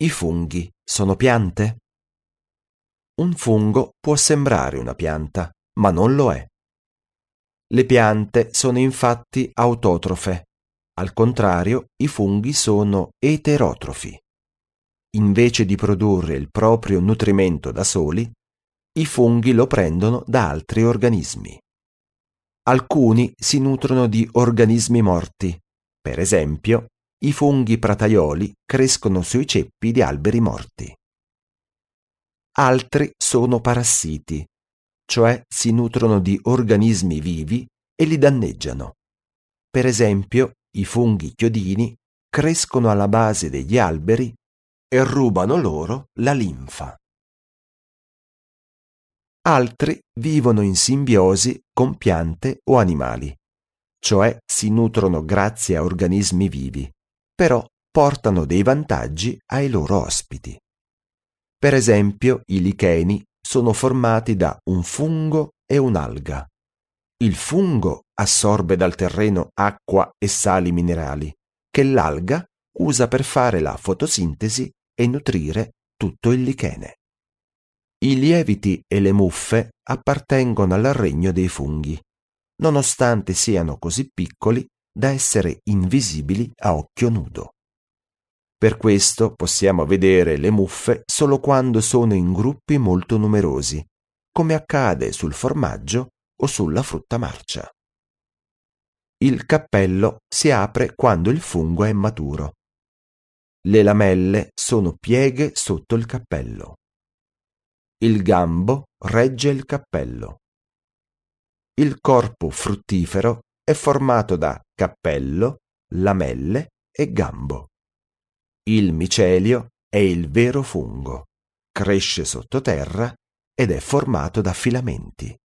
I funghi sono piante? Un fungo può sembrare una pianta, ma non lo è. Le piante sono infatti autotrofe. Al contrario, i funghi sono eterotrofi. Invece di produrre il proprio nutrimento da soli, i funghi lo prendono da altri organismi. Alcuni si nutrono di organismi morti. Per esempio, i funghi prataioli crescono sui ceppi di alberi morti. Altri sono parassiti, cioè si nutrono di organismi vivi e li danneggiano. Per esempio, i funghi chiodini crescono alla base degli alberi e rubano loro la linfa. Altri vivono in simbiosi con piante o animali, cioè si nutrono grazie a organismi vivi, però portano dei vantaggi ai loro ospiti. Per esempio, i licheni sono formati da un fungo e un'alga. Il fungo assorbe dal terreno acqua e sali minerali, che l'alga usa per fare la fotosintesi e nutrire tutto il lichene. I lieviti e le muffe appartengono al regno dei funghi, nonostante siano così piccoli da essere invisibili a occhio nudo. Per questo possiamo vedere le muffe solo quando sono in gruppi molto numerosi, come accade sul formaggio o sulla frutta marcia. Il cappello si apre quando il fungo è maturo. Le lamelle sono pieghe sotto il cappello. Il gambo regge il cappello. Il corpo fruttifero è formato da cappello, lamelle e gambo. Il micelio è il vero fungo, cresce sottoterra ed è formato da filamenti.